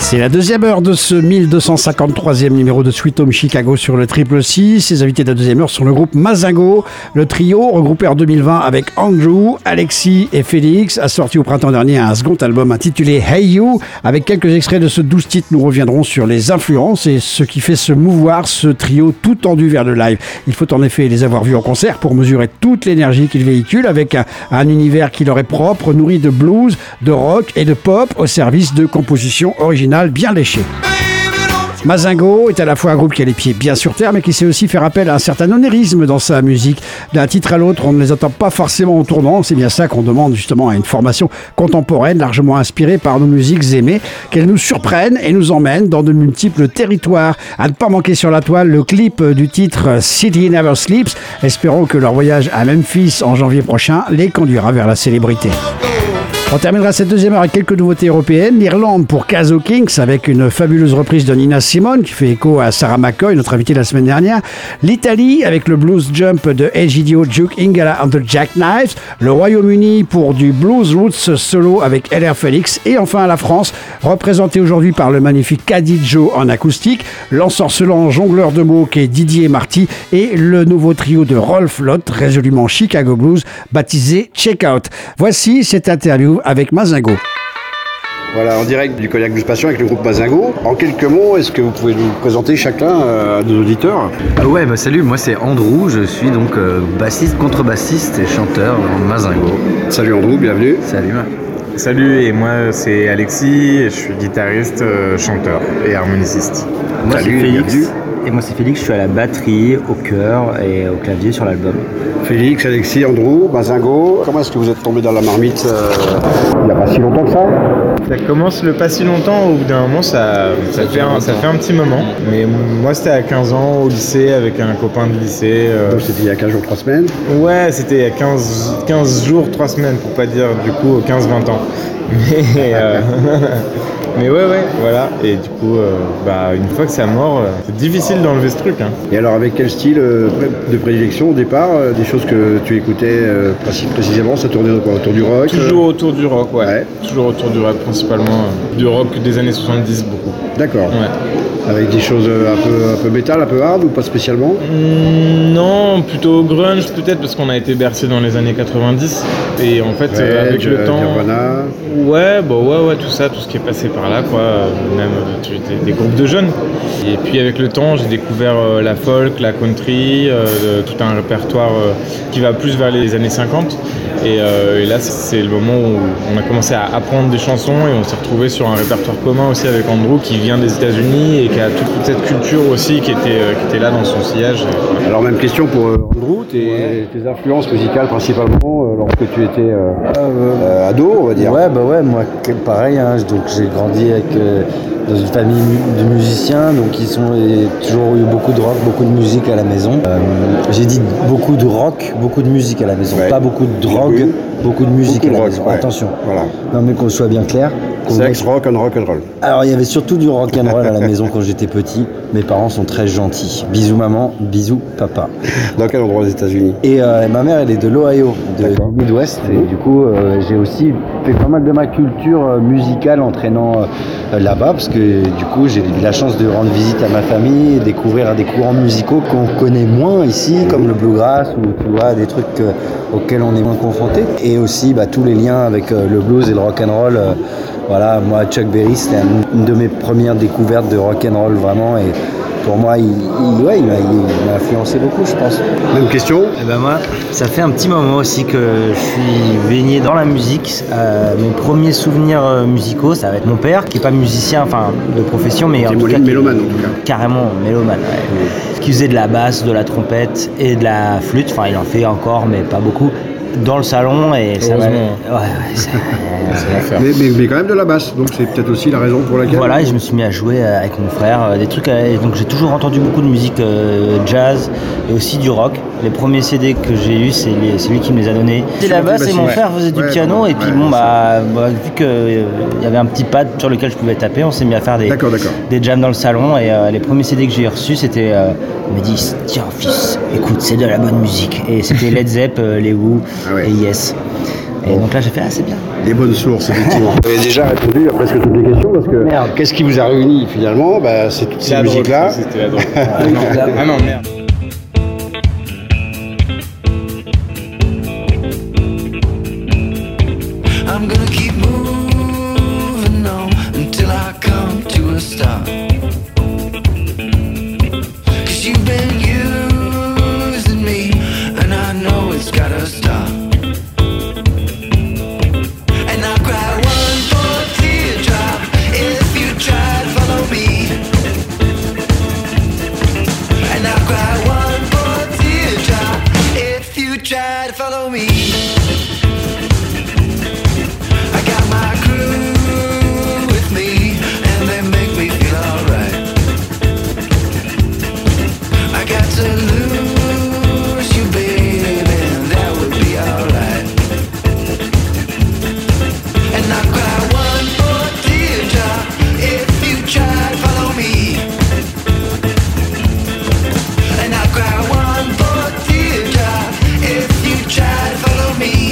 C'est la deuxième heure de ce 1253e numéro de Sweet Home Chicago sur le 666. Les invités de la deuxième heure sont le groupe Mazingo. Le trio, regroupé en 2020 avec Andrew, Alexis et Félix, a sorti au printemps dernier un second album intitulé Hey You. Avec quelques extraits de ce 12 titres, nous reviendrons sur les influences et ce qui fait se mouvoir ce trio tout tendu vers le live. Il faut en effet les avoir vus en concert pour mesurer toute l'énergie qu'ils véhiculent avec un univers qui leur est propre, nourri de blues, de rock et de pop au service de compositions originales bien léchées. Mazingo est à la fois un groupe qui a les pieds bien sur terre, mais qui sait aussi faire appel à un certain onérisme dans sa musique. D'un titre à l'autre, on ne les entend pas forcément au tournant. C'est bien ça qu'on demande justement à une formation contemporaine, largement inspirée par nos musiques aimées, qu'elle nous surprenne et nous emmène dans de multiples territoires. À ne pas manquer sur la toile, le clip du titre City Never Sleeps. Espérons que leur voyage à Memphis en janvier prochain les conduira vers la célébrité. On terminera cette deuxième heure avec quelques nouveautés européennes. L'Irlande pour Caso Kings avec une fabuleuse reprise de Nina Simone qui fait écho à Sarah McCoy, notre invitée la semaine dernière. L'Italie avec le blues jump de Egidio Duke Ingala and the Jackknives. Le Royaume-Uni pour du blues roots solo avec LR Felix. Et enfin la France, représentée aujourd'hui par le magnifique Caddy Joe en acoustique, l'ensorcelant jongleur de mots qu'est Didier Marty et le nouveau trio de Rolf Lott, résolument Chicago Blues, baptisé Check Out. Voici cette interview avec Mazingo. Voilà, en direct du Cognac Blues Passion avec le groupe Mazingo. En quelques mots, est-ce que vous pouvez nous présenter chacun à nos auditeurs ? Salut, moi c'est Andrew, je suis donc bassiste, contrebassiste et chanteur dans Mazingo. Salut Andrew, bienvenue. Salut. Salut, et moi c'est Alexis, et je suis guitariste, chanteur et harmoniciste. Moi Salut, c'est Félix. bienvenue. Et moi c'est Félix, je suis à la batterie, au chœur et au clavier sur l'album. Félix, Alexis, Andrew, Mazingo. Comment est-ce que vous êtes tombé dans la marmite il n'y a pas si longtemps que ça ? Ça commence le pas si longtemps, au bout d'un moment ça fait un petit moment. Mais moi c'était à 15 ans au lycée avec un copain de lycée. Donc c'était il y a 15 jours, 3 semaines. Ouais, c'était il y a 15 jours, 3 semaines pour pas dire du coup 15-20 ans. Mais ouais, voilà. Et du coup, une fois que c'est à mort, c'est difficile d'enlever ce truc. Hein. Et alors avec quel style de prédilection au départ des choses que tu écoutais précisément, ça tournait autour du rock Toujours autour du rock, ouais. Toujours autour du rock, principalement. Du rock des années 70, beaucoup. D'accord. Ouais. Avec des choses un peu métal, un peu hard ou pas spécialement Non, plutôt grunge peut-être parce qu'on a été bercé dans les années 90 et en fait avec le temps. Nirvana. Ouais, tout ça, tout ce qui est passé par là, quoi. Même des groupes de jeunes. Et puis avec le temps, j'ai découvert la folk, la country, tout un répertoire qui va plus vers les années 50. Et là, c'est le moment où on a commencé à apprendre des chansons et on s'est retrouvé sur un répertoire commun aussi avec Andrew qui vient des États-Unis et qui a toute cette culture aussi qui était là dans son sillage. Alors même question pour Andrew, tes influences musicales principalement lorsque tu étais ado, on va dire. Moi pareil, hein, donc j'ai grandi avec dans une famille de musiciens, donc toujours eu beaucoup de rock, beaucoup de musique à la maison. J'ai dit beaucoup de rock, beaucoup de musique à la maison, pas beaucoup de drogue, beaucoup de musique à la maison. Ouais. Attention. Voilà. Non mais qu'on soit bien clair. Sex, rock and roll. Alors il y avait surtout du rock and roll à la maison quand j'étais petit. Mes parents sont très gentils. Bisous maman, bisous papa. Dans quel endroit aux États-Unis ? Et ma mère elle est de l'Ohio, du Midwest. Et du coup j'ai aussi fait pas mal de ma culture musicale en traînant là-bas parce que du coup j'ai eu la chance de rendre visite à ma famille et découvrir des courants musicaux qu'on connaît moins ici, comme le bluegrass ou tu vois des trucs auxquels on est moins confronté. Et aussi tous les liens avec le blues et le rock and roll. Voilà, moi Chuck Berry c'était une de mes premières découvertes de rock and roll vraiment et pour moi il m'a influencé beaucoup je pense. Même question ? Moi ça fait un petit moment aussi que je suis baigné dans la musique. Mes premiers souvenirs musicaux ça va être mon père qui est pas musicien de profession mais en tout cas mélomane en tout cas. Carrément mélomane ouais. Qui faisait de la basse, de la trompette et de la flûte, il en fait encore mais pas beaucoup. Dans le salon et ça va. Mais quand même de la basse, donc c'est peut-être aussi la raison pour laquelle. Voilà, et je me suis mis à jouer avec mon frère des trucs. Donc j'ai toujours entendu beaucoup de musique jazz et aussi du rock. Les premiers CD que j'ai eu, c'est lui qui me les a donnés. C'était la basse et mon frère faisait du piano et puis vu qu'il y avait un petit pad sur lequel je pouvais taper, on s'est mis à faire des jams dans le salon et les premiers CD que j'ai reçus c'était il m'a dit tiens fils écoute c'est de la bonne musique et c'était Led Zepp, les Who et Yes. Et donc là, j'ai fait, c'est bien. Des bonnes sources, effectivement. Vous avez déjà répondu à presque toutes les questions parce que qu'est-ce qui vous a réuni finalement? C'est toutes ces musiques-là. C'était la drogue. Ah non, merde. I'm gonna keep moving on until I come to a stop. 'Cause you've been using me, and I know it's gotta stop. And I'll cry one more teardrop if you try to follow me. And I'll cry one more teardrop if you try to follow me. My crew with me, and they make me feel alright. I got to lose you, baby, and that would be alright. And I cry one more teardrop if you try to follow me. And I cry one more teardrop if you try to follow me.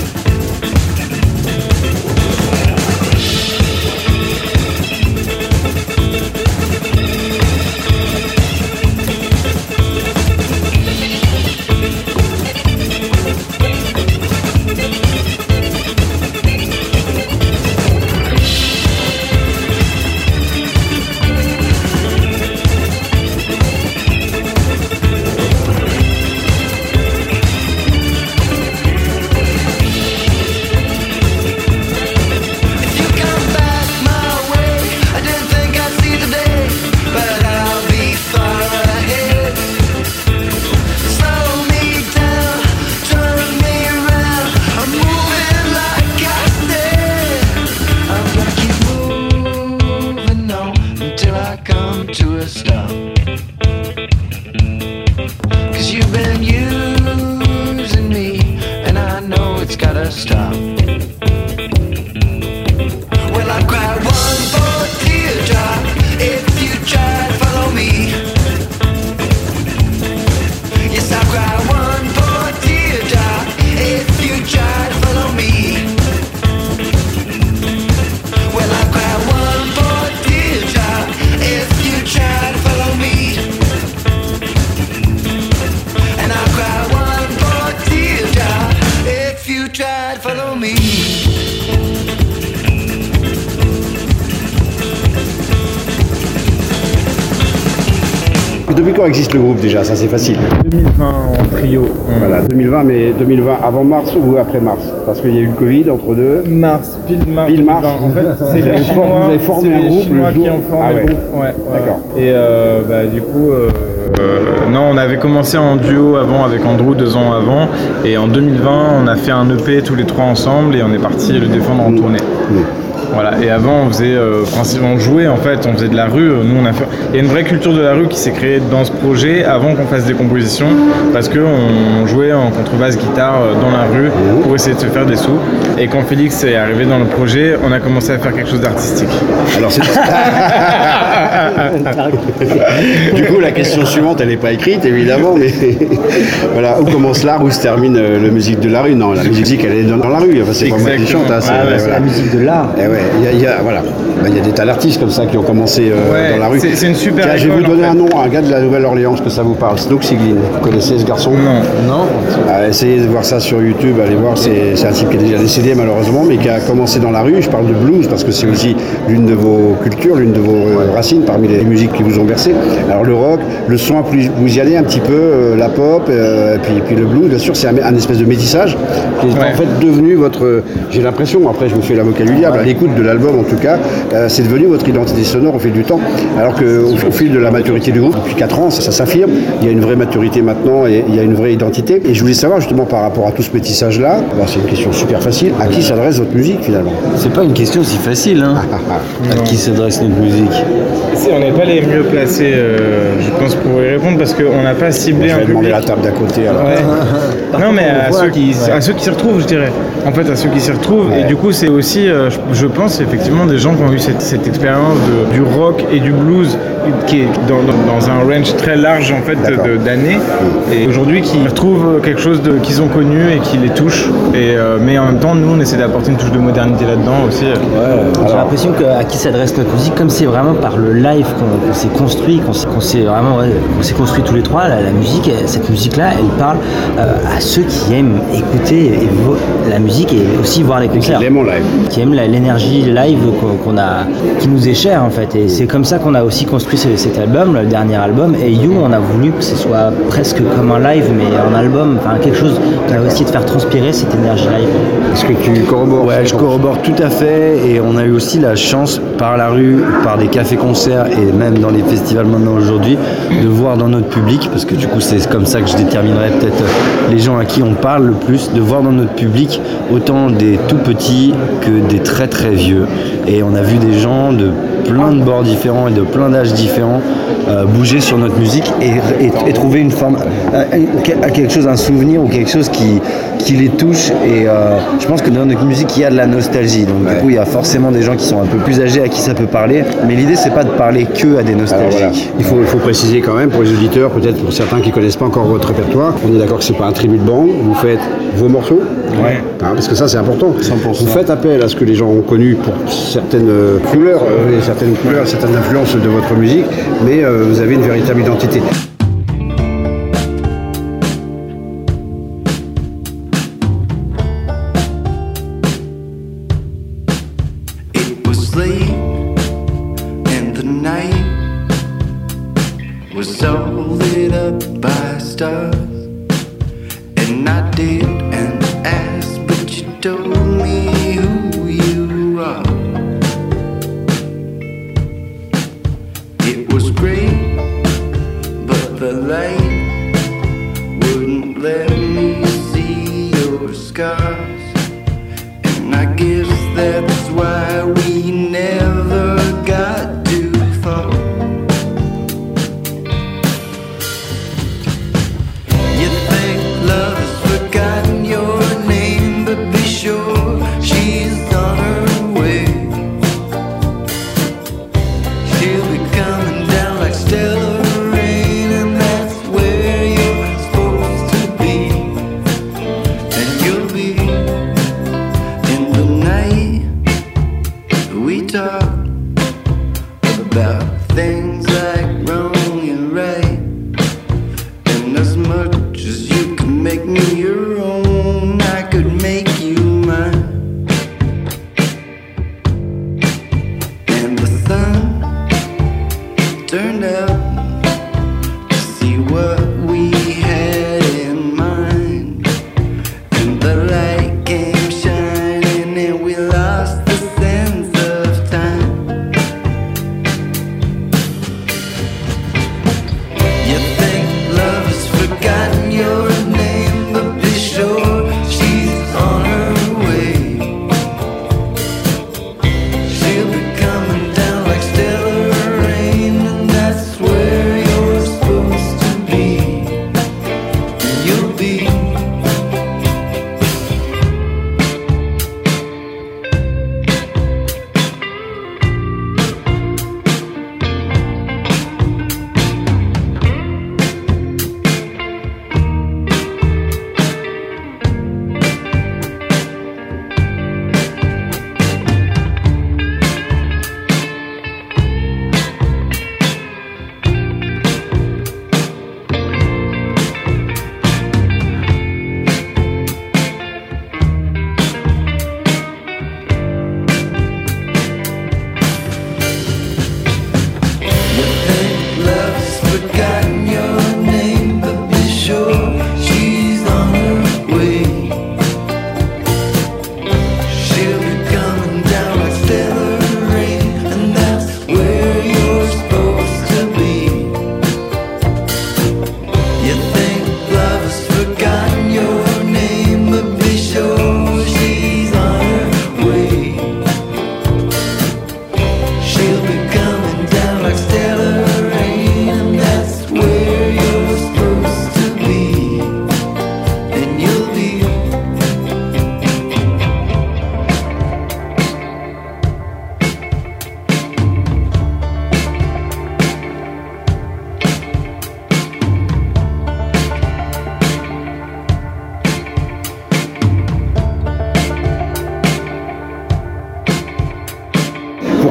Depuis quand existe le groupe déjà? Ça c'est facile. 2020 en trio. Voilà, 2020, mais 2020 avant mars ou après mars? Parce qu'il y a eu le Covid entre deux. Mars, pile mars. Pile mars. 2020. En fait, c'est les Chinois, vous avez formé un groupe Chinois le jour qui ont formé le groupe. Ouais, D'accord. Et du coup, non, on avait commencé en duo avant avec Andrew 2 ans avant. Et en 2020, on a fait un EP tous les trois ensemble et on est parti le défendre en tournée. Voilà, et avant on faisait principalement jouer en fait, on faisait de la rue. Nous il y a une vraie culture de la rue qui s'est créée dans ce projet avant qu'on fasse des compositions parce qu'on jouait en contrebasse guitare dans la rue pour essayer de se faire des sous. Et quand Félix est arrivé dans le projet, on a commencé à faire quelque chose d'artistique. Alors c'est du coup la question suivante elle n'est pas écrite évidemment, mais voilà, où commence l'art, où se termine la musique de la rue? Non, la musique elle est dans la rue, enfin, c'est pas moi qui chante, hein, c'est la musique de l'art. Il y a des tas d'artistes comme ça qui ont commencé dans la rue. C'est une super Tiens, école, je vais vous donner en fait. un nom, un gars de la Nouvelle-Orléans, que ça vous parle, Snook Siglin. Vous connaissez ce garçon? Non. Essayez de voir ça sur YouTube, allez voir, c'est un type qui est déjà décédé malheureusement, mais qui a commencé dans la rue. Je parle de blues parce que c'est aussi l'une de vos cultures, l'une de vos racines parmi les musiques qui vous ont bercé. Alors le rock, le son, vous y allez un petit peu, la pop, puis le blues, bien sûr, c'est un espèce de métissage qui est en fait devenu votre, j'ai l'impression, après je vous fais l'avocat du diable, à l'écoute de l'album en tout cas, c'est devenu votre identité sonore au fil du temps, alors qu'au fil de la maturité du groupe, depuis 4 ans, ça s'affirme, il y a une vraie maturité maintenant et il y a une vraie identité. Et je voulais savoir justement par rapport à tout ce métissage-là, c'est une question super facile, à qui s'adresse votre musique finalement? C'est pas une question si facile, hein. À qui s'adresse notre musique? On n'est pas les mieux placés, je pense, pour y répondre parce qu'on n'a pas ciblé Je un vais demander public. la table d'à côté alors. Ouais. Non, mais à ceux qui s'y retrouvent, je dirais. En fait, à ceux qui s'y retrouvent. Ouais. Et du coup, c'est aussi, je je pense effectivement des gens qui ont eu cette expérience du rock et du blues qui est dans un range très large en fait d'années, et aujourd'hui qui retrouvent quelque chose qu'ils ont connu et qui les touche, mais en même temps nous on essaie d'apporter une touche de modernité là-dedans aussi. J'ai l'impression à qui s'adresse notre musique, comme c'est vraiment par le live qu'on s'est construit, qu'on s'est construit tous les trois, la musique, cette musique-là, elle parle à ceux qui aiment écouter la musique et aussi voir les concerts. Qui aiment l'énergie live qui nous est chère en fait. Et c'est comme ça qu'on a aussi construit cet album, le dernier album. Et You, on a voulu que ce soit presque comme un live, mais en album, enfin quelque chose qu'on a essayé de faire transpirer cette énergie live. Est-ce que tu corrobores? Ouais, je corrobore tout à fait, et on a eu aussi la chance par la rue, par des cafés-concerts et même dans les festivals maintenant aujourd'hui, de voir dans notre public, parce que du coup c'est comme ça que je déterminerai peut-être les gens à qui on parle le plus, de voir dans notre public autant des tout petits que des très très vieux. Et on a vu des gens de plein de bords différents et de plein d'âges différents bouger sur notre musique et trouver une forme, quelque chose, un souvenir ou quelque chose qui les touche. Et je pense que dans notre musique il y a de la nostalgie, donc du coup il y a forcément des gens qui sont un peu plus âgés à qui ça peut parler, mais l'idée c'est pas de parler que à des nostalgiques. Voilà. Il faut préciser quand même pour les auditeurs, peut-être pour certains qui connaissent pas encore votre répertoire, on est d'accord que c'est pas un tribut de band, vous faites vos morceaux, parce que ça c'est important. 100%. Vous faites appel à ce que les gens ont connu pour certaines couleurs, certaines influences de votre musique, mais vous avez une véritable identité. It was late and the night was all lit up by stars, and I didn't ask, but you told me who you are. It was great, but the light wouldn't let me see your scars, and I guess that's why we never got too far. You think love has forgotten your name, but be sure she's on her way. She'll be coming down like stellar rain, and that's where you're supposed to be. And you'll be in the night. We talk about things like wrong and right, and as much as you can make me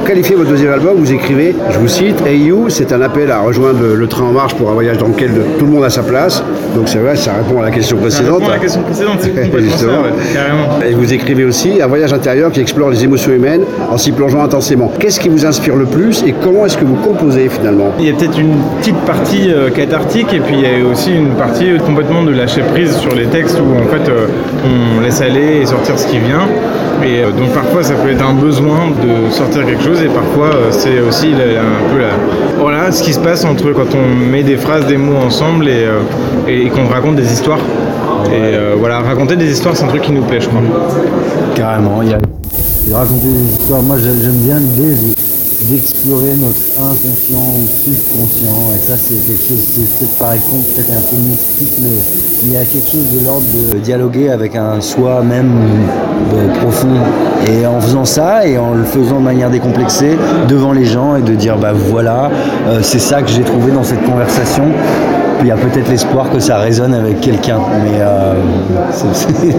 qualifier votre deuxième album, vous écrivez, je vous cite, Hey You, c'est un appel à rejoindre le train en marche pour un voyage dans lequel tout le monde a sa place. Donc c'est vrai, ça répond à la question précédente. Ça répond à la question précédente, c'est complètement ça, ouais, carrément. Et vous écrivez aussi un voyage intérieur qui explore les émotions humaines en s'y plongeant intensément. Qu'est-ce qui vous inspire le plus et comment est-ce que vous composez finalement? Il y a peut-être une petite partie cathartique et puis il y a aussi une partie complètement de lâcher prise sur les textes où en fait on laisse aller et sortir ce qui vient. Et donc parfois ça peut être un besoin de sortir quelque chose et parfois c'est aussi un peu voilà ce qui se passe entre quand on met des phrases, des mots ensemble et qu'on raconte des histoires. Et voilà, raconter des histoires c'est un truc qui nous plaît je crois. Carrément, il y a raconter des histoires. Moi j'aime bien l'idée d'explorer notre inconscient ou subconscient, et ça c'est quelque chose, c'est peut-être pareil con, peut-être un peu mystique, mais il y a quelque chose de l'ordre de dialoguer avec un soi-même profond, et en faisant ça et en le faisant de manière décomplexée devant les gens et de dire bah voilà, c'est ça que j'ai trouvé dans cette conversation. Il y a peut-être l'espoir que ça résonne avec quelqu'un, mais en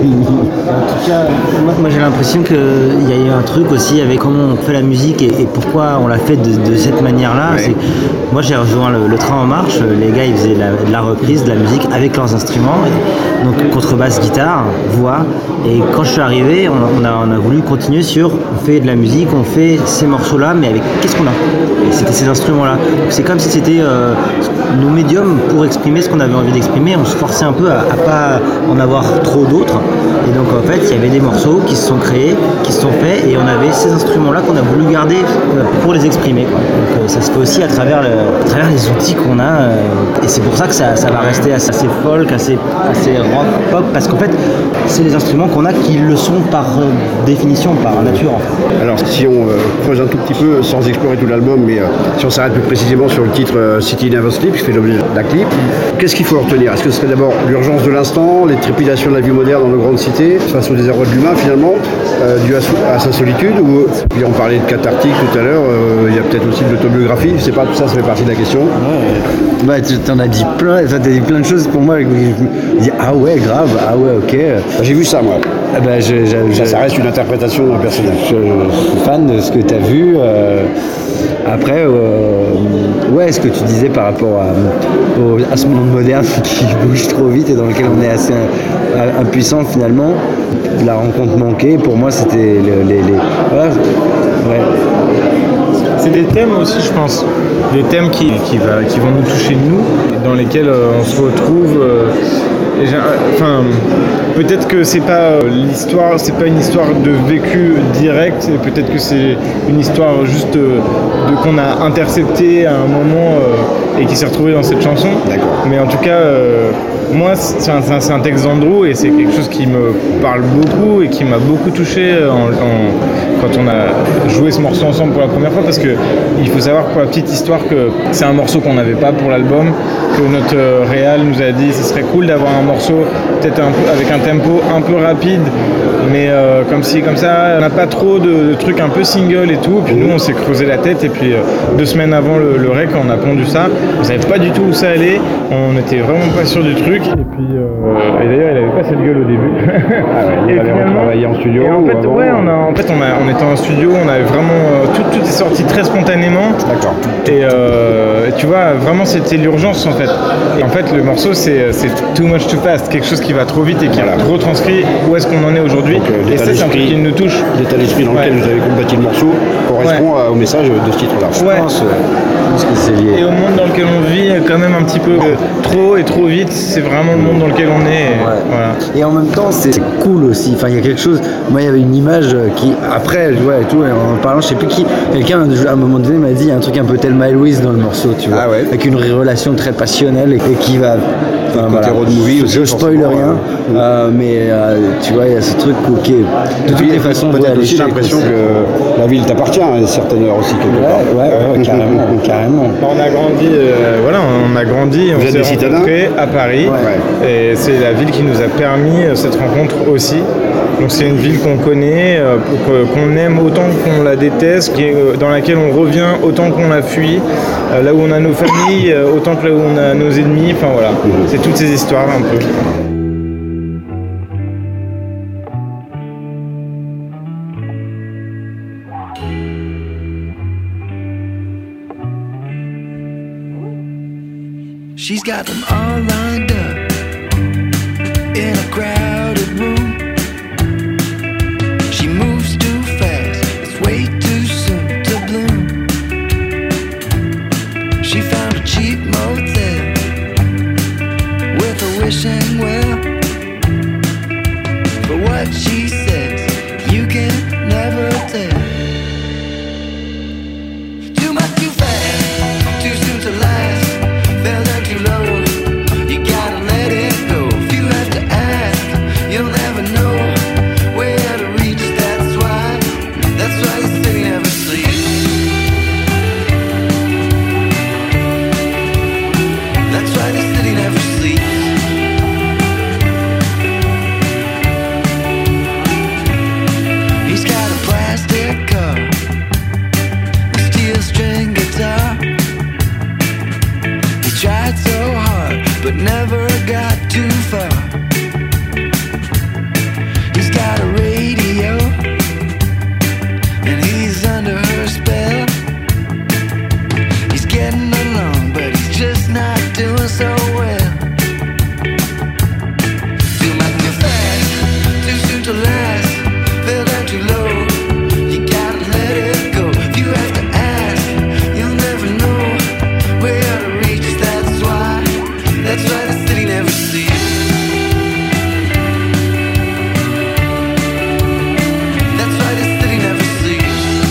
tout cas, moi j'ai l'impression qu'il y a eu un truc aussi avec comment on fait la musique et pourquoi on l'a fait de cette manière-là. Ouais. Moi j'ai rejoint le train en marche, les gars ils faisaient de la reprise, de la musique avec leurs instruments, donc contrebasse, guitare, voix, et quand je suis arrivé, on a voulu continuer sur, on fait de la musique, on fait ces morceaux-là, mais avec qu'est-ce qu'on a? Et c'était ces instruments-là. C'est comme si c'était nos médiums pour exprimer ce qu'on avait envie d'exprimer, on se forçait un peu à pas en avoir trop d'autres, et donc en fait il y avait des morceaux qui se sont créés, qui se sont faits, et on avait ces instruments-là qu'on a voulu garder pour les exprimer, quoi. Donc ça se fait aussi à travers les outils qu'on a, et c'est pour ça que ça va rester assez folk, assez rock, pop, parce qu'en fait c'est les instruments qu'on a qui le sont par définition, par nature en fait. Alors si on creuse un tout petit peu, sans explorer tout l'album, mais si on s'arrête plus précisément sur le titre City Never Sleep, qui fait l'objet d'un clip, qu'est-ce qu'il faut retenir? Est-ce que ce serait d'abord l'urgence de l'instant, les trépidations de la vie moderne dans nos grandes cités, face au désarroi de l'humain finalement, dû à sa solitude, ou puis on parlait de cathartique tout à l'heure, il y a peut-être aussi de l'autobiographie, je sais pas, tout ça fait partie de la question. bah, tu t'en as dit plein, t'as dit plein de choses pour moi, je me dis ah ouais grave, ah ouais ok. J'ai vu ça moi. Ah bah, Ça reste une interprétation d'un personnage. Je suis fan de ce que tu as vu. Après, ouais, ce que tu disais par rapport à ce monde moderne qui bouge trop vite et dans lequel on est assez impuissant finalement. La rencontre manquée, pour moi, c'était les voilà, ouais. C'est des thèmes aussi, je pense, des thèmes qui vont nous toucher nous, dans lesquels on se retrouve. Enfin, peut-être que c'est pas l'histoire, c'est pas une histoire de vécu direct, et peut-être que c'est une histoire juste qu'on a intercepté à un moment et qui s'est retrouvé dans cette chanson. D'accord. Mais en tout cas, moi, c'est un texte d'Andrew et c'est quelque chose qui me parle beaucoup et qui m'a beaucoup touché quand on a joué ce morceau ensemble pour la première fois, parce que il faut savoir pour la petite histoire que c'est un morceau qu'on n'avait pas pour l'album, que notre réal nous a dit ce serait cool d'avoir un morceau peut-être un peu avec un tempo un peu rapide, mais comme ci comme ça, on n'a pas trop de trucs un peu single et tout. Puis nous on s'est creusé la tête et puis 2 semaines avant le rec on a pondu ça, on savait pas du tout où ça allait, on était vraiment pas sûr du truc, et puis et d'ailleurs il avait pas cette gueule au début. Ah ouais, Et vous avez travaillé en studio et en ou fait, avant, ouais, on était en studio, on avait vraiment tout est sorti très spontanément. D'accord. Et tu vois, vraiment c'était l'urgence en fait. Et en fait, le morceau c'est Too Much Too Fast, quelque chose qui va trop vite et qui retranscrit où est-ce qu'on en est aujourd'hui. Donc, Et ça, c'est un truc qui nous touche. L'état d'esprit dans lequel Ouais. vous avez combattu le morceau correspond au message de ce titre-là. Ouais. Je pense que c'est lié. Et au monde dans lequel on vit, quand même un petit peu trop et trop vite, c'est vraiment le monde dans lequel on est. Et, Ouais. voilà. Et en même temps, c'est cool aussi. Enfin, il y a quelque chose. Moi, il y avait une image qui, après, ouais, et tout, et en parlant, je sais plus qui, quelqu'un à un moment donné m'a dit il y a un truc un peu Thelma et Louise dans le morceau, tu vois, Ah ouais. avec une relation très passionnelle et qui va. Enfin, côté road movie aussi, je spoil forcément, rien, mais tu vois, il y a ce truc ok. De toutes les façons, peut-être ouais, aussi l'échec, l'impression c'est- que la ville t'appartient à une certaine heure aussi quelque part. Ouais, carrément, carrément. On a grandi, on a grandi, Vous on êtes des s'est citadins rencontrés à Paris, Ouais. et c'est la ville qui nous a permis cette rencontre aussi. Donc c'est une ville qu'on connaît, qu'on aime autant qu'on la déteste, dans laquelle on revient autant qu'on la fuit, là où on a nos familles, autant que là où on a nos ennemis, enfin voilà, c'est toutes ces histoires un peu. She's got them all lined up in a crowded room. She moves too fast, it's way too soon to bloom. She found a cheap motel with a wishing well. But what she says, you can never tell. Too much too fast, too soon to last. Fell down too low, you gotta let it go. If you have to ask, you'll never know where to reach. That's why the city never sleeps. That's why the city never sleeps. He's got a plastic car, a steel string guitar. He tried so hard, but never got too far. He's got a radio, and he's under her spell. He's getting along, but he's just not doing so well. Too much too fast, too soon to last. Fell down too low, you gotta let it go. If you have to ask, you'll never know where to reach. That's why the city never sleeps. That's why the city never sleeps.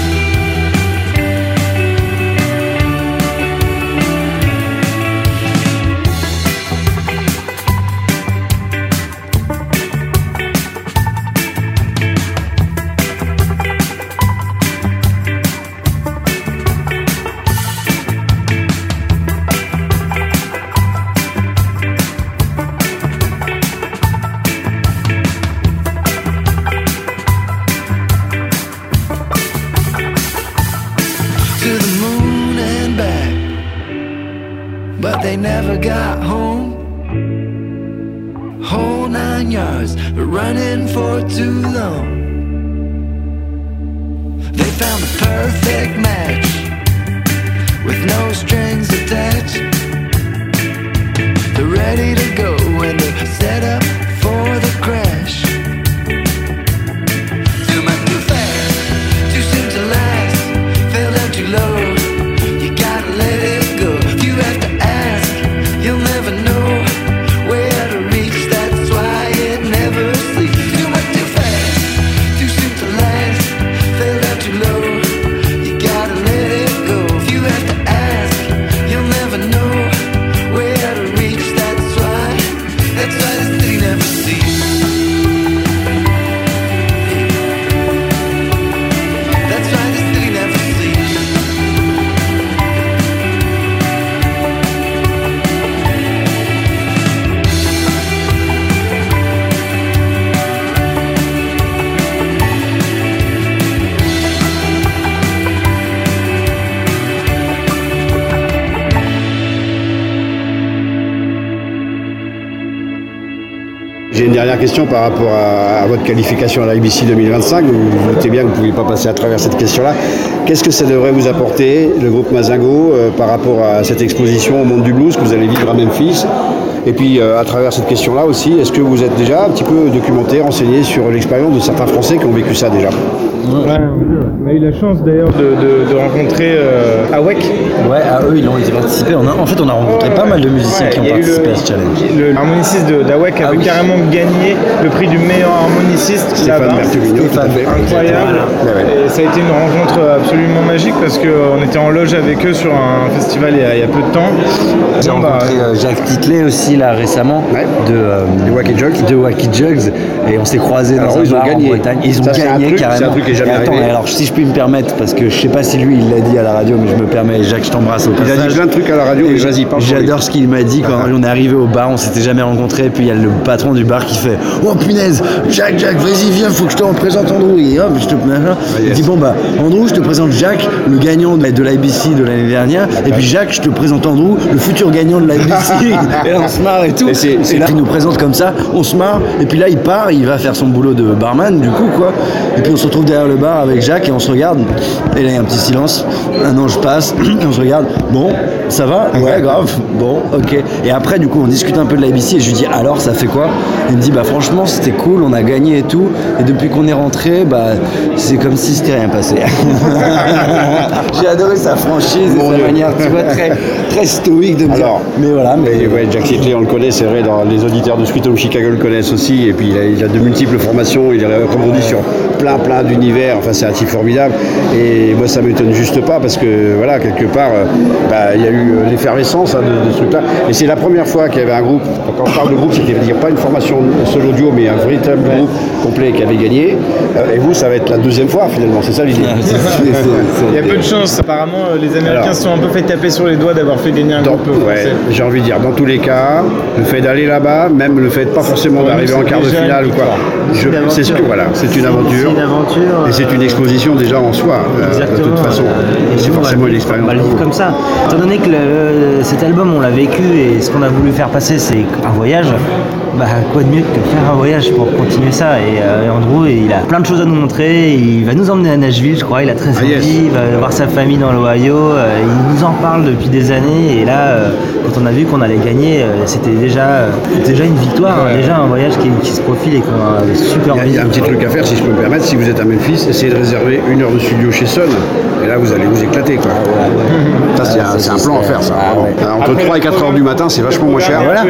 To the moon and back, but they never got home. Whole 9 yards, running for too long. They found the perfect match with no strings attached. They're ready to go and they're set up for the crash. Too much too fast, too soon to last. Fell down too low, you gotta let it go. If you have to ask, you'll never know where to reach. That's why it never sleeps. Too much too fast, too soon to last. Fell down too low, you gotta let it go. If you have to ask, you'll never know where to reach. That's why the city never sleeps. That's why the city never sleeps. J'ai une dernière question par rapport à votre qualification à la IBC 2025. Vous vous doutez bien que vous ne pouvez pas passer à travers cette question-là. Qu'est-ce que ça devrait vous apporter, le groupe Mazingo, par rapport à cette exposition au monde du blues que vous allez vivre à Memphis? Et puis, à travers cette question-là aussi, est-ce que vous êtes déjà un petit peu documenté, renseigné sur l'expérience de certains Français qui ont vécu ça déjà? Ouais, on a eu la chance d'ailleurs de rencontrer Awek. Ouais, eux ils ont participé. En fait, on a rencontré pas mal de musiciens qui ont participé à ce challenge. Le harmoniciste d'Awek avait carrément gagné le prix du meilleur harmoniciste là-bas. Incroyable. Et ça a été une rencontre absolument magique parce qu'on était en loge avec eux sur un festival il y a peu de temps. J'ai rencontré Jacques Titley aussi là récemment de Wacky Jugs et on s'est croisés dans un bar en Bretagne. Ils ont gagné carrément. C'est un truc qui est jamais arrivé. Alors si je puis me permettre, parce que je sais pas si lui il l'a dit à la radio, mais je me permets, Jacques, je t'embrasse au passage. Il a dit plein de trucs à la radio, mais vas-y, parle. J'adore ce qu'il m'a dit quand on est arrivé au bar, on s'était jamais rencontrés, puis il y a le patron du bar qui fait « Oh punaise, Jacques, vas-y viens, faut que je te représente Andrew. » Et hop, je te... Il dit « Bon bah, Andrew, je te présente Jacques, le gagnant de l'IBC de l'année dernière, et puis Jacques, je te présente Andrew, le futur gagnant de l'IBC. » Et on se marre et tout. Et là, il nous présente comme ça, on se marre, et puis là, il part, il va faire son boulot de barman, du coup, quoi. Et puis on se retrouve derrière le bar avec Jacques et on se regarde. Et là, il y a un petit silence. Un ange passe, on se regarde. Bon, ça va? Ouais, grave. Bon, ok. Et après, du coup, on discute un peu de la ABC et je lui dis, alors, ça fait quoi? Il me dit, bah, franchement, c'était cool, on a gagné et tout. Et depuis qu'on est rentré, bah, c'est comme si c'était rien passé. J'ai adoré sa franchise et sa manière, tu vois, très stoïque de me dire. Mais voilà. Mais ouais, Jack Hitley, on le connaît, c'est vrai, les auditeurs de Sweet Home Chicago le connaissent aussi. Et puis, il a de multiples formations, il est, comme on dit, sur plein d'univers. Enfin, c'est un type formidable. Et moi, ça m'étonne juste pas parce que, voilà, quelque part, il y a eu l'effervescence de ce truc-là. Et c'est la première fois qu'il y avait un groupe, quand on parle de groupe, c'était dire pas une formation solo duo, mais un véritable groupe complet qui avait gagné. Et vous, ça va être la deuxième fois, finalement, c'est ça l'idée. Il y a peu de chance. Apparemment, les Américains se sont un peu fait taper sur les doigts d'avoir fait gagner un groupe français. J'ai envie de dire, dans tous les cas, le fait d'aller là-bas, même le fait pas forcément d'arriver en quart de finale ou quoi, c'est ce que voilà, c'est une aventure. C'est une aventure. Et c'est une exposition déjà en soi, de toute façon. C'est forcément une expérience. On va le vivre comme ça. Étant donné que cet album, on l'a vécu et ce qu'on a voulu faire passer, c'est un voyage. Bah, quoi de mieux que faire un voyage pour continuer ça. Et Andrew, il a plein de choses à nous montrer. Il va nous emmener à Nashville, je crois. Il a très envie. Il va voir sa famille dans l'Ohio. Il nous en parle depuis des années. Et là, quand on a vu qu'on allait gagner, c'était déjà une victoire. Ouais. Déjà un voyage qui se profile et qu'on a super envie. Il y a un petit truc à faire, si je peux me permettre. Si vous êtes à Memphis, essayez de réserver 1 heure de studio chez Sun. Et là, vous allez vous éclater, quoi. Ça, c'est un plan à faire, ça. Entre 3 et 4 heures du matin, c'est vachement moins cher. Voilà.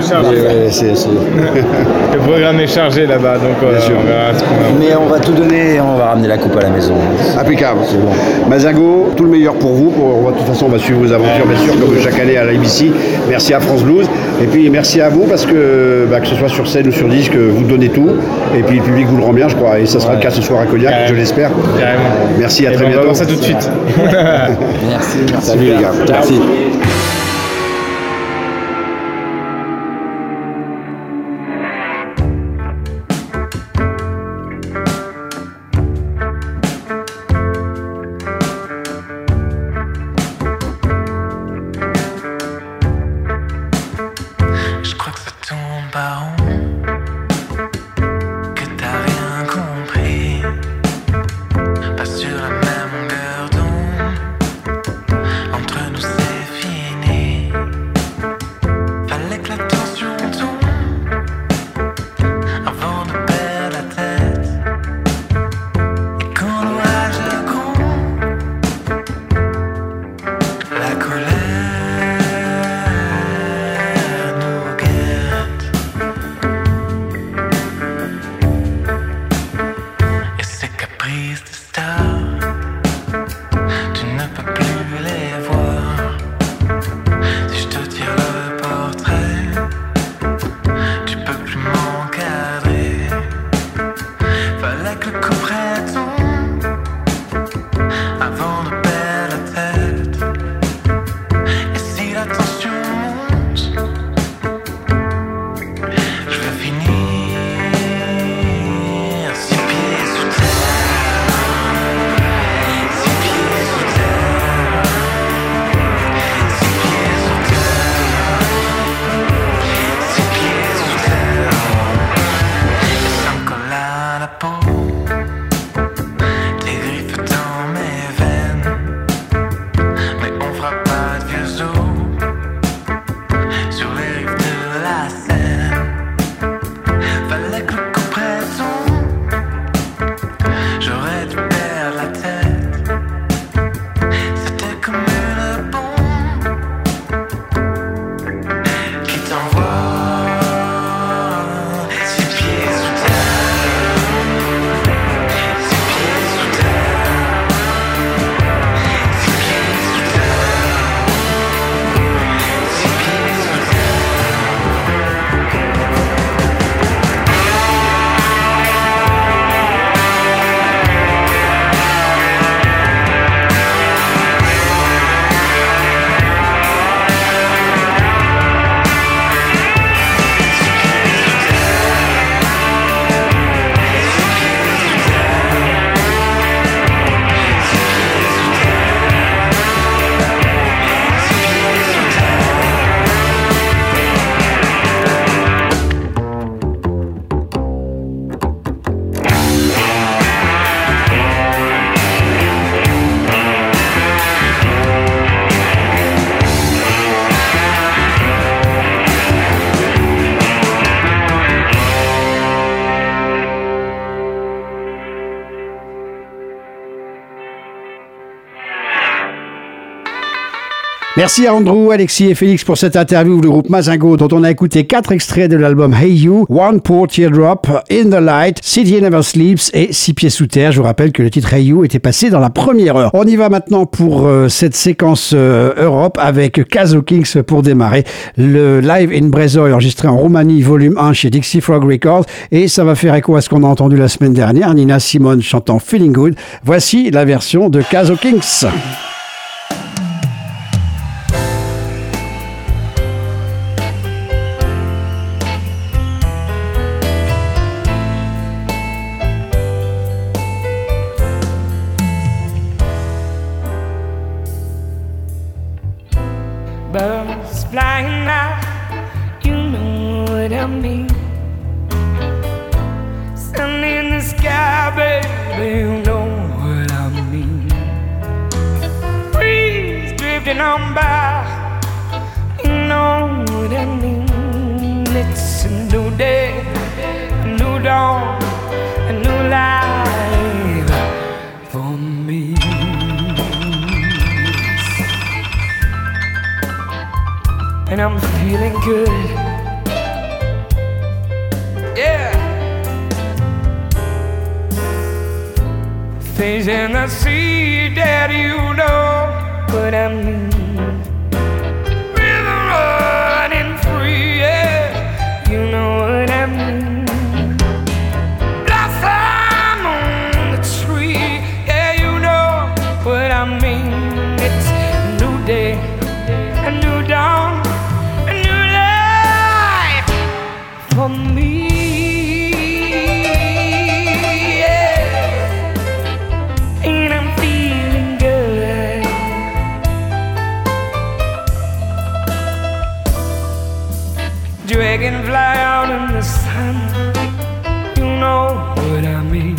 Le programme est chargé là-bas, donc on verra ce qu'on a. Mais on va tout donner et on va ramener la coupe à la maison. Impeccable. C'est bon. Mazingo, tout le meilleur pour vous. De toute façon, on va suivre vos aventures, bien sûr, comme chaque année à la ABC. Merci à France Blues. Et puis, merci à vous, parce que ce soit sur scène ou sur disque, vous donnez tout. Et puis, le public vous le rend bien, je crois. Et ça sera le cas ce soir à Cognac, je l'espère. Carrément. Merci, à très bientôt. On va voir ça tout de suite. Merci. Salut les gars. Merci. Merci à Andrew, Alexis et Félix pour cette interview du groupe Mazingo dont on a écouté 4 extraits de l'album Hey You, One Poor Teardrop, In the Light, City Never Sleeps et 6 pieds sous terre. Je vous rappelle que le titre Hey You était passé dans la première heure. On y va maintenant pour cette séquence Europe avec Caso Kings pour démarrer. Le live in Brezoy enregistré en Roumanie, volume 1 chez Dixie Frog Records. Et ça va faire écho à ce qu'on a entendu la semaine dernière, Nina Simone chantant Feeling Good. Voici la version de Caso Kings. Birds flying high, you know what I mean. Sun in the sky, baby, you know what I mean. Breeze drifting on by, you know what I mean. It's a new day, a new dawn, a new life for me. And I'm feeling good, yeah. Things in the sea that you know what I mean. River running free, yeah, you know what I mean. Blossom on the tree, yeah, you know what I mean. It's a new day, a new dawn, for me, yeah. And I'm feeling good. Dragonfly out in the sun, you know what I mean.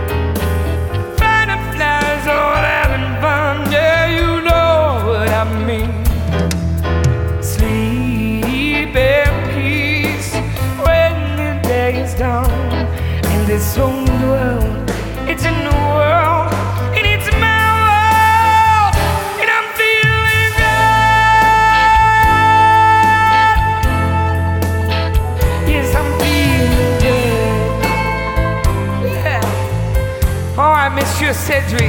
Fireflies all having fun, yeah, you know what I mean. Sleep in peace when the day is done. In this old world, it's a new world, and it's my world, and I'm feeling good. Yes, I'm feeling good. Yeah. All right, Monsieur Cedric.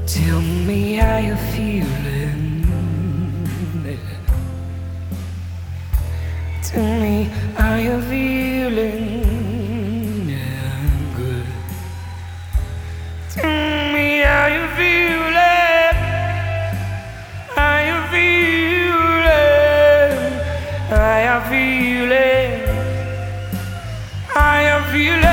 Tell me how you feeling. Tell me how you feeling. Yeah, good. Tell me how you feeling. How you feeling. How you feeling. How you feeling.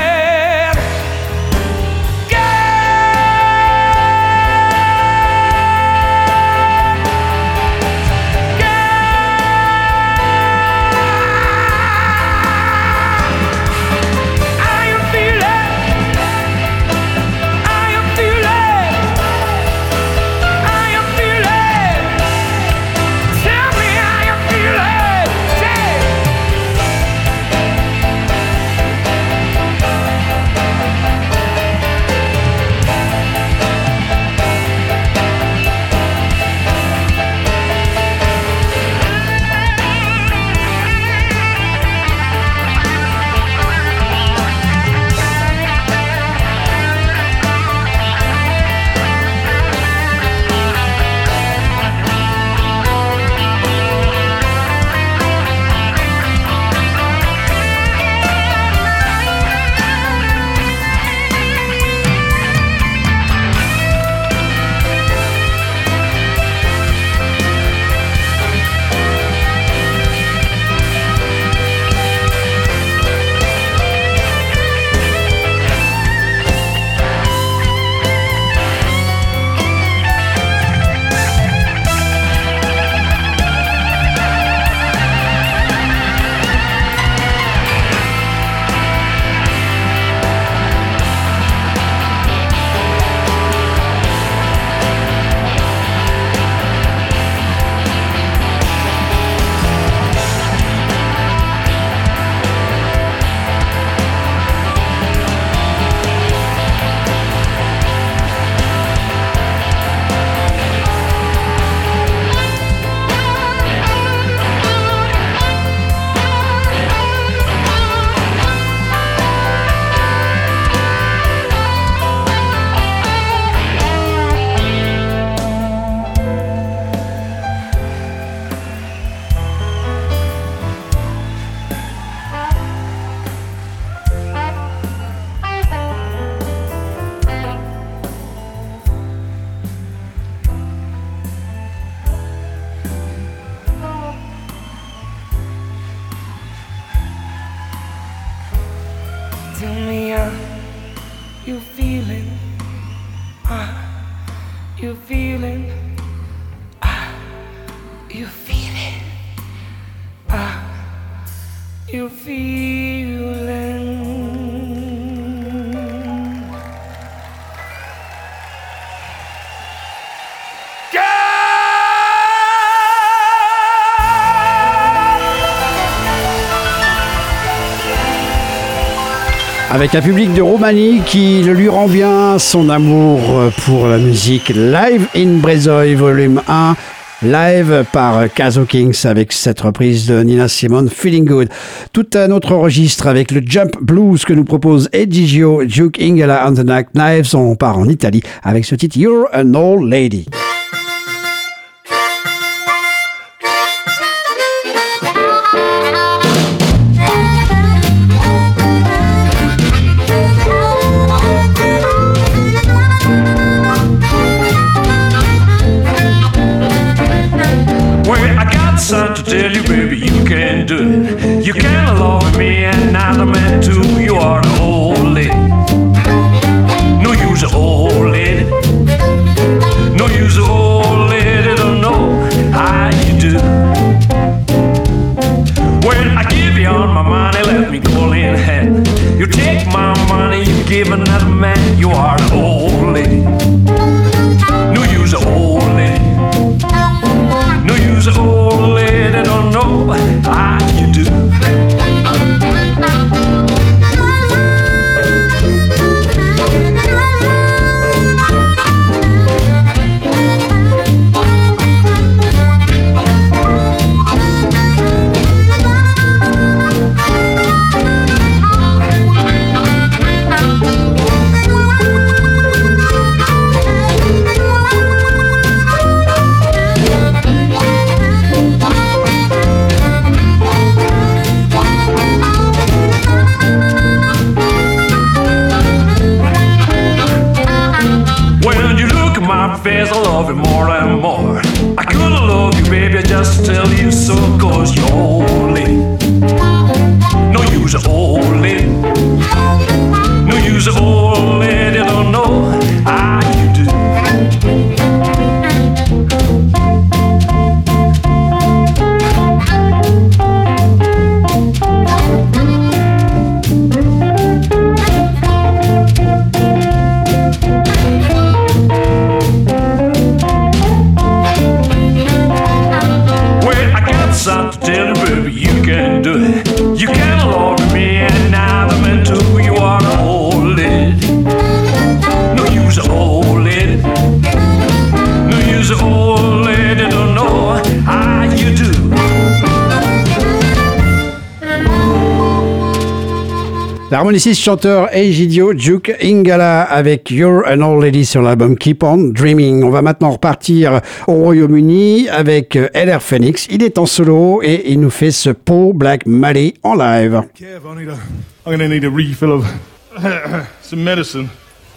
Tell me how you feeling. You feeling. You feeling. You feeling. Avec un public de Roumanie qui le lui rend bien, son amour pour la musique. Live in Brezoï, volume 1, live par Caso Kings avec cette reprise de Nina Simone, Feeling Good. Tout un autre registre avec le Jump Blues que nous propose Edigio, Duke Ingela and the Night Knives. On part en Italie avec ce titre You're an Old Lady. Something to tell you, baby, you can do it. You can love me and I'm man too. You are the old lady. No use the old lady. No use the old lady. Don't know how you do. When I give you all my money, let me call in hand. You take my money, you give another man. You are the old lady. No use the old lady. No use the old lady, don't know my face, I love you more and more. I couldn't love you, baby, just to tell you so, cause you're holy. No use of old lady. No use of old lady, don't know how you do. To tell you, baby, you can do it. You can love me, and I'm meant to. You are the old lady. No use of old lady. No use of old lady. Don't know how you do. L'harmoniciste chanteur Egidio Duke Ingala avec You're an Old Lady sur l'album Keep On Dreaming. On va maintenant repartir au Royaume-Uni avec LR Phoenix. Il est en solo et il nous fait ce Paul Black Maley en live. Kev, I'm gonna need a refill of some medicine.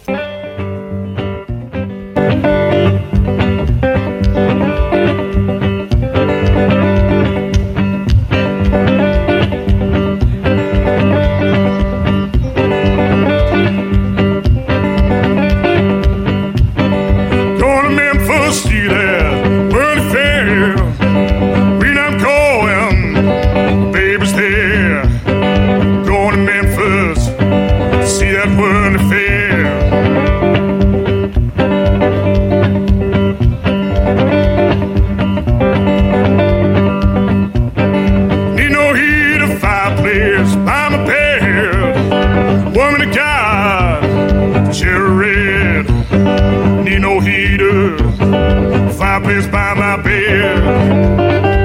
By my bed.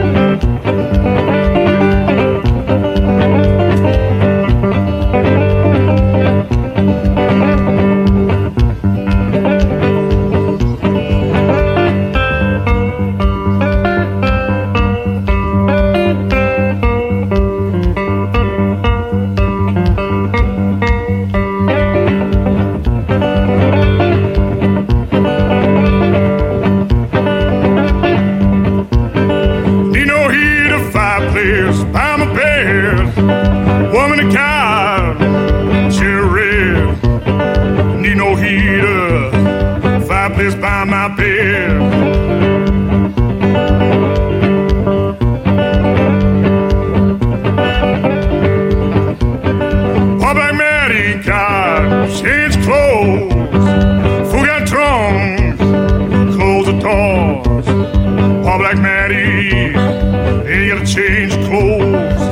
By my bed. Paul Black Maley got changed clothes, forgot trunks, close the doors. Paul Black Maley ain't gotta change clothes.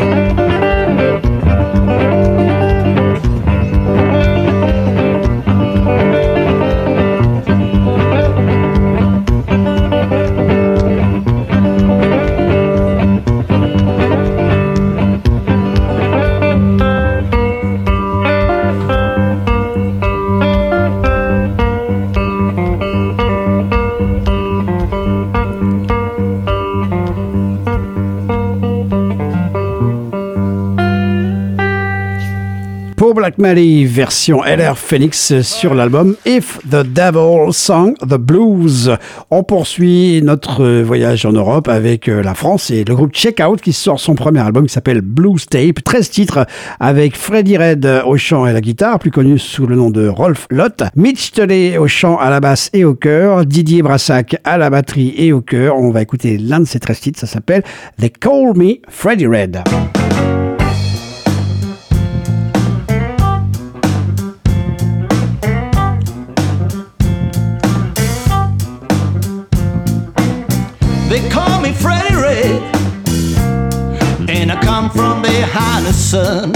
Black Maley version LR Phoenix sur l'album If the Devil Sang the Blues. On poursuit notre voyage en Europe avec la France et le groupe Check Out qui sort son premier album qui s'appelle Blues Tape, 13 titres avec Freddie Red au chant et à la guitare, plus connu sous le nom de Rolf Lott, Mitch Tollet au chant, à la basse et au chœur, Didier Brassac à la batterie et au chœur. On va écouter l'un de ces 13 titres, ça s'appelle They Call Me Freddie Red. They call me Freddie Red, and I come from behind the sun.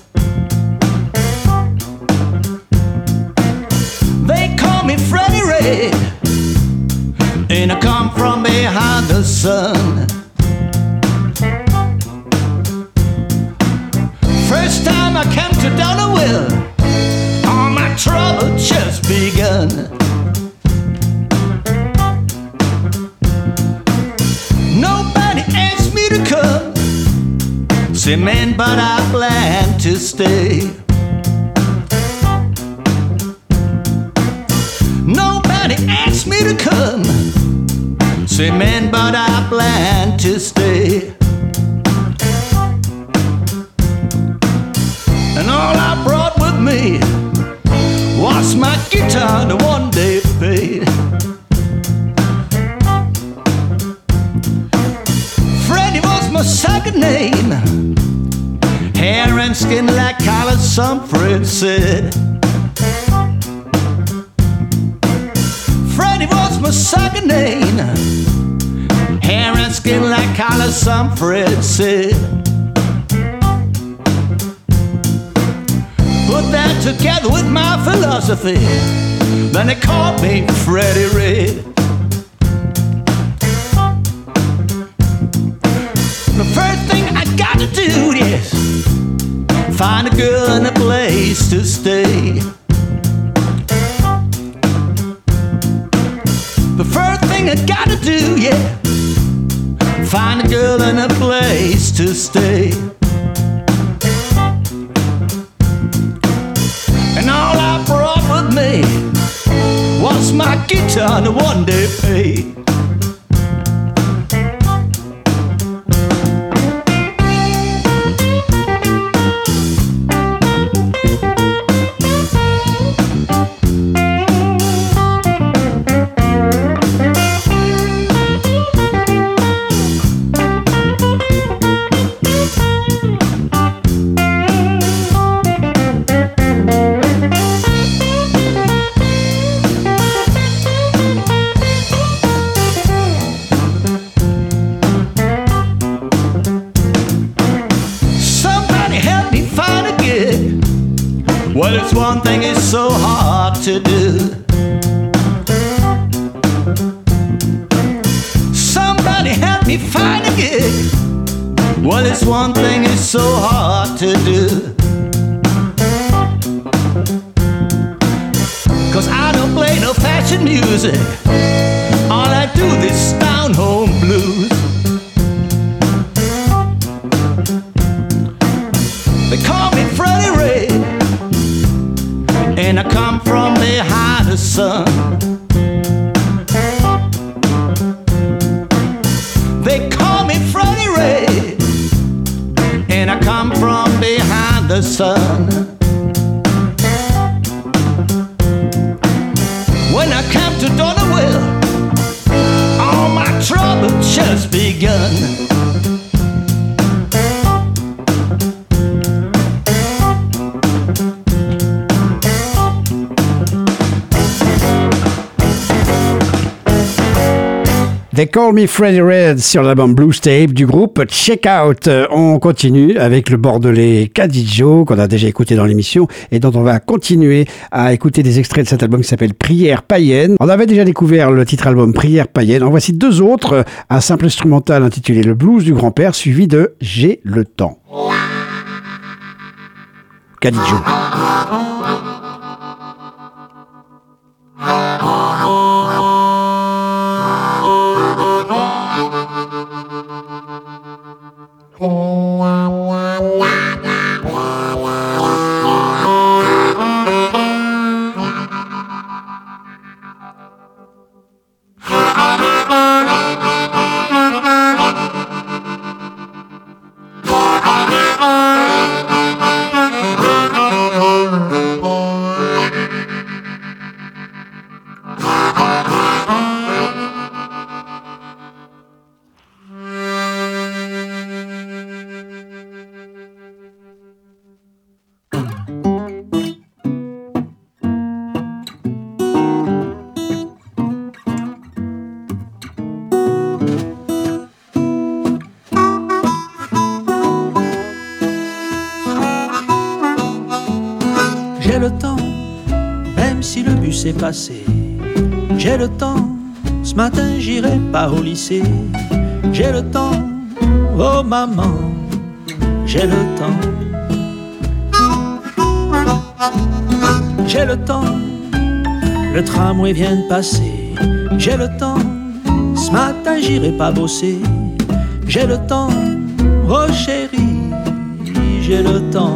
They call me Freddie Red, and I come from behind the sun. First time I came to Delaware, all my trouble just begun. Nobody asked me to come, say man, but I plan to stay. Nobody asked me to come. Say, man, but I plan to stay. And all I brought with me was my guitar, the one day paid. Freddie was my second name. Hair and skin like collar, some friends said. Freddie was my second name. Hair and skin like collar, some friends said. Put that together with my philosophy, then they called me Freddie Red. The first thing I gotta do is find a girl and a place to stay. The first thing I gotta do, yeah, find a girl and a place to stay. And all I brought with me was my guitar and a one-day pay. Well, it's one thing it's so hard to do. Somebody help me find a gig. Well, it's one thing it's so hard to do. 'Cause I don't play no fashion music. All I do is down home blues. They call me Freddie Ray, and I come from behind the sun. They call me Freddie Ray, and I come from behind the sun. When I come to Donnerville, all my trouble just begun. They Call Me Freddie Red sur l'album Blues Tape du groupe Check Out. On continue avec le bordelais Cadijo qu'on a déjà écouté dans l'émission et dont on va continuer à écouter des extraits de cet album qui s'appelle Prière païenne. On avait déjà découvert le titre album Prière païenne. En voici deux autres, un simple instrumental intitulé Le Blues du grand-père suivi de J'ai le temps. Cadijo. C'est passé. J'ai le temps, ce matin j'irai pas au lycée. J'ai le temps, oh maman, j'ai le temps. J'ai le temps, le tramway vient de passer. J'ai le temps, ce matin j'irai pas bosser. J'ai le temps, oh chérie, j'ai le temps.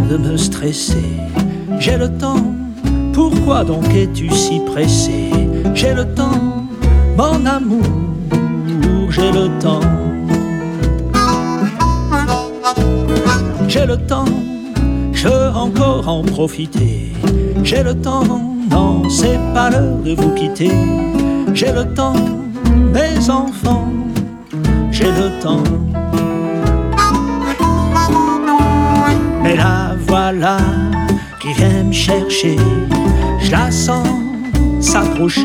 de me stresser. J'ai le temps, pourquoi donc es-tu si pressé? J'ai le temps, mon amour, j'ai le temps. J'ai le temps, je veux encore en profiter. J'ai le temps, non, c'est pas l'heure de vous quitter. J'ai le temps, mes enfants, j'ai le temps. Mais la voilà qui vient me chercher, je la sens s'approcher.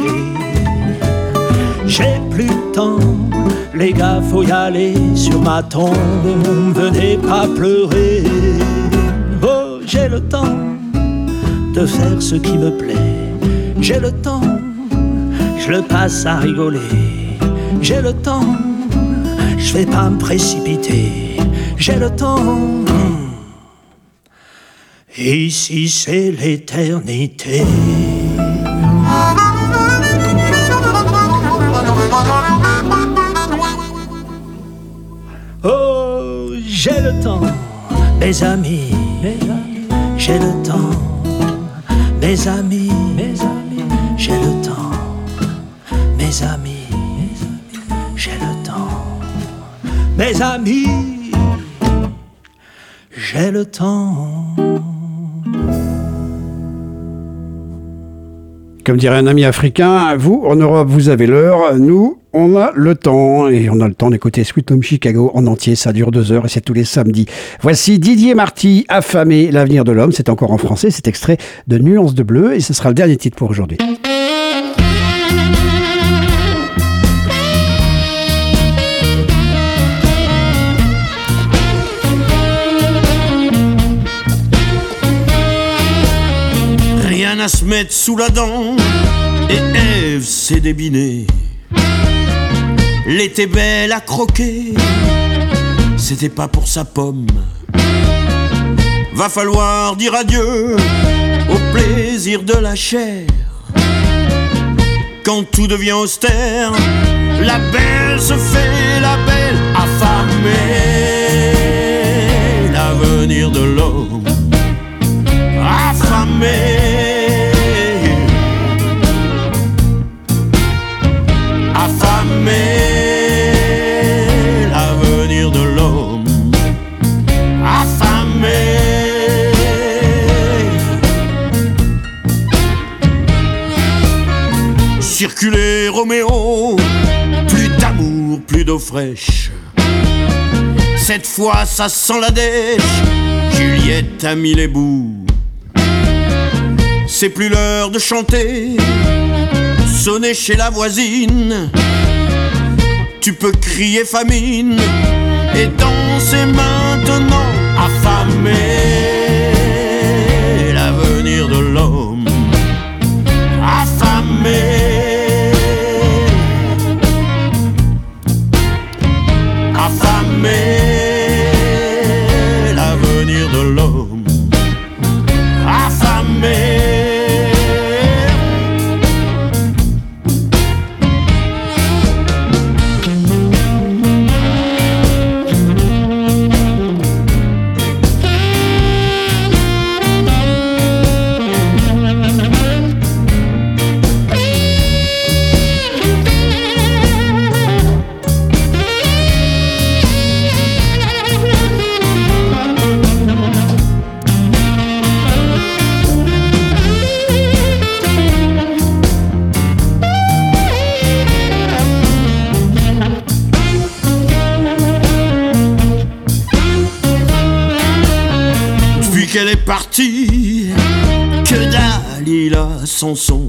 J'ai plus de temps, les gars, faut y aller sur ma tombe. Venez pas pleurer. Oh, j'ai le temps de faire ce qui me plaît. J'ai le temps, je le passe à rigoler. J'ai le temps, je vais pas me précipiter. J'ai le temps. Ici c'est l'éternité. Oh, j'ai le temps, mes amis, j'ai le temps, mes amis, j'ai le temps, mes amis, j'ai le temps, mes amis, j'ai le temps. Comme dirait un ami africain, vous, en Europe, vous avez l'heure. Nous, on a le temps. Et on a le temps d'écouter Sweet Home Chicago en entier. Ça dure 2 heures et c'est tous les samedis. Voici Didier Marty, Affamé, l'avenir de l'homme. C'est encore en français. C'est extrait de Nuances de bleu. Et ce sera le dernier titre pour aujourd'hui. Rien à se mettre sous la dent, et Ève s'est débinée. L'été belle à croquer, c'était pas pour sa pomme. Va falloir dire adieu au plaisir de la chair. Quand tout devient austère, la belle se fait la belle affamée. L'avenir de l'homme affamé. L'avenir de l'homme affamé. Circuler Roméo, plus d'amour, plus d'eau fraîche. Cette fois ça sent la dèche, Juliette a mis les bouts. C'est plus l'heure de chanter, sonner chez la voisine. Tu peux crier famine et danser maintenant affamé. L'avenir de l'homme affamé. Affamé. L'avenir de l'homme affamé. Qu'elle est partie, que Dalila Samson,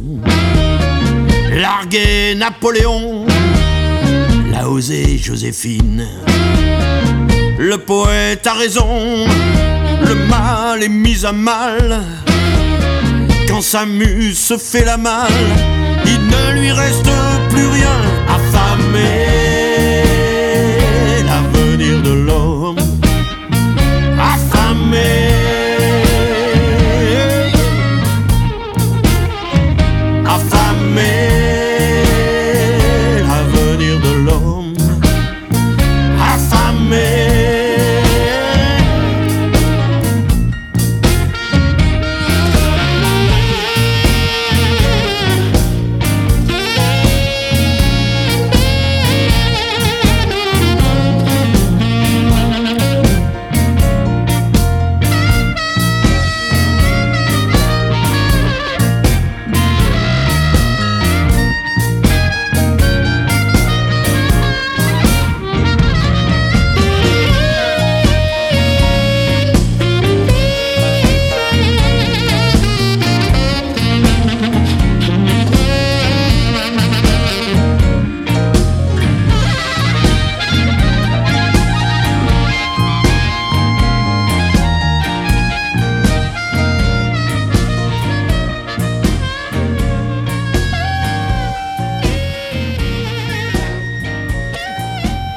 largué Napoléon, l'a osé Joséphine. Le poète a raison, le mal est mis à mal. Quand sa muse se fait la malle, il ne lui reste plus rien. Affamé, l'avenir de l'homme affamé. L'avenir de l'homme affamé.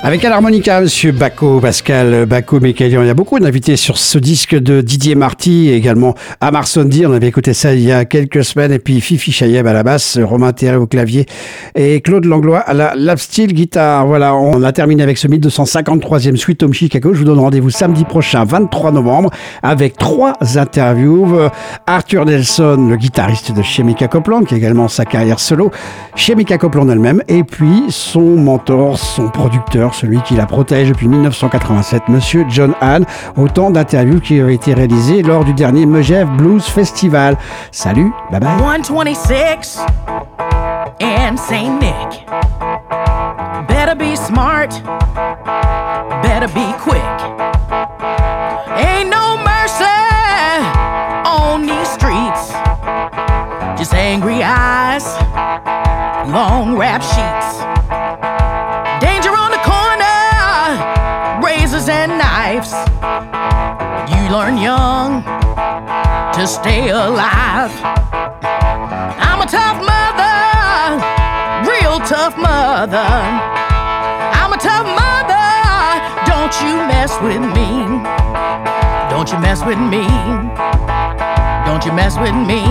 Avec à l'harmonica, monsieur Bacco, Pascal Bacco-Mécalian. Il y a beaucoup d'invités sur ce disque de Didier Marty, également Amar Sondi. On avait écouté ça il y a quelques semaines. Et puis Fifi Chayeb à la basse, Romain Théré au clavier et Claude Langlois à la lap steel guitare. Voilà, on a terminé avec ce 1253e Sweet Home Chicago. Je vous donne rendez-vous samedi prochain, 23 novembre, avec 3 interviews. Arthur Nelson, le guitariste de Chemical Copland, qui a également sa carrière solo, Chemical Copland elle-même, et puis son mentor, son producteur, celui qui la protège depuis 1987, monsieur John Hahn. Autant d'interviews qui ont été réalisées lors du dernier Megève Blues Festival. Salut, bye bye. 126 and St. Nick. Better be smart, better be quick. Ain't no mercy on these streets. Just angry eyes, long rap sheets. Danger on the corner, razors and knives. You learn young to stay alive. I'm a tough mother, real tough mother. I'm a tough mother, don't you mess with me. Don't you mess with me. Don't you mess with me.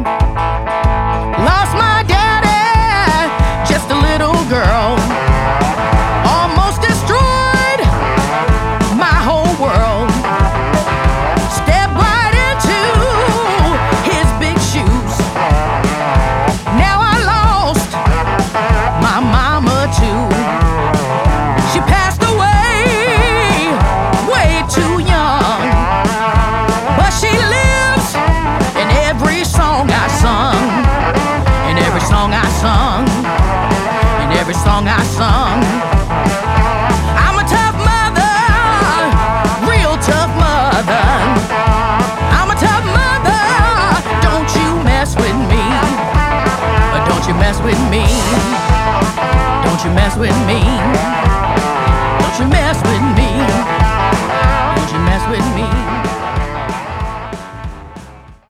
Lost my daddy, just a little girl. Almost destroyed my whole world. Stepped right into his big shoes. Now I lost my mama too. She passed away way too young, but she lives in every song I sung, in every song I sung, in every song I sung. I'm a tough mother, real tough mother. I'm a tough mother, don't you mess with me. Don't you mess with me. Don't you mess with me. Don't you mess with me. Don't you mess with me.